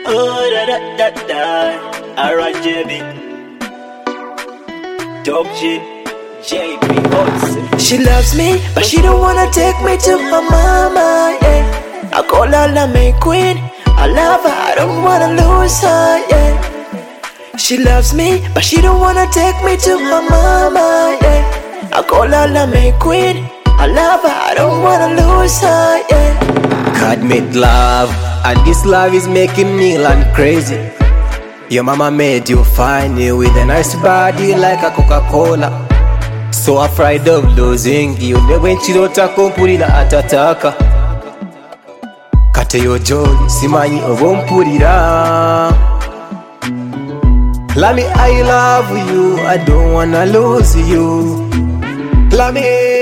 Oh, da da da da. Alright, JB. Dog G. JB Hudson. She loves me, but she don't wanna take me to her mama, yeah. I call her la May Queen. I love her, I don't wanna lose her, yeah. She loves me, but she don't wanna take me to her mama, yeah. I call her la May Queen. I love her, I don't wanna lose her, yeah. God made love, and this love is making me land crazy. Your mama made you fine with a nice body like a Coca-Cola. So afraid of losing you, when chirota kumpulira atataka. Kate yo jolly, simanyi obompulira. Lami, I love you, I don't wanna lose you. Lami.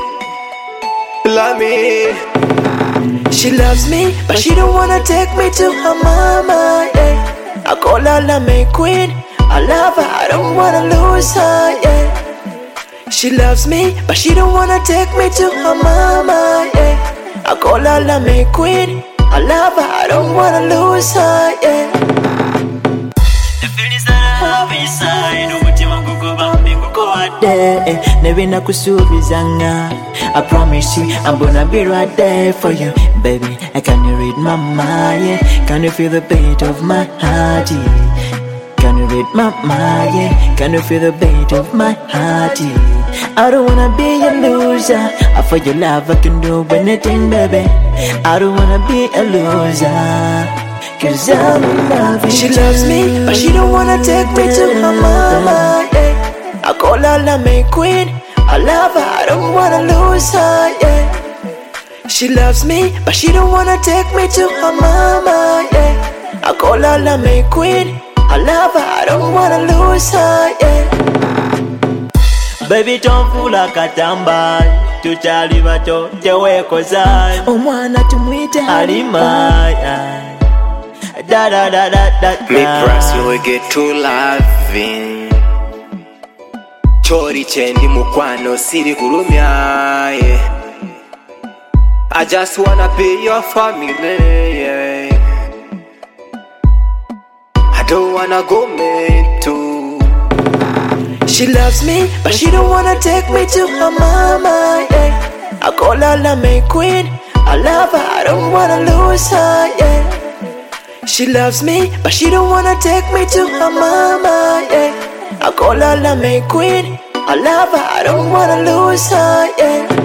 She loves me, but she don't wanna take me to her mama, yeah. I call her la May Queen. I love her, I don't wanna lose her, yeah. She loves me, but she don't wanna take me to her mama, yeah. I call her la May Queen. I love her, I don't wanna lose her, yeah. The feelings that I have inside, umutima gukubambi gukuwade. Nebina kusubizanga. I promise you, I'm gonna be right there for you, baby. Can you read my mind? Yeah? Can you feel the beat of my heart? Yeah? Can you read my mind? Yeah? Can you feel the beat of my heart? Yeah? I don't wanna be a loser. For your love, I can do anything, baby. I don't wanna be a loser, 'cause I'm in love with you. She loves me, but she don't wanna take me to her mama, yeah. I call her la May Queen. I love her, I don't wanna lose her, yeah. She loves me, but she don't wanna take me to her mama, yeah. I call her la May Queen. I love her, I don't wanna lose her, yeah. Baby tomfula katamba, tuchali bato tewekoza. Omwana tumwita Alimaya. Da da da da da da. Me press you will get to loving. Chori chendi mukwano siri kurumya, yeah. I just wanna be your family, yeah. I don't wanna go too. She loves me, but she don't wanna take me to her mama, yeah. I call her la May Queen. I love her, I don't wanna lose her, yeah. She loves me, but she don't wanna take me to her mama, yeah. I call her la May Queen. I love her, I don't wanna lose her, yeah.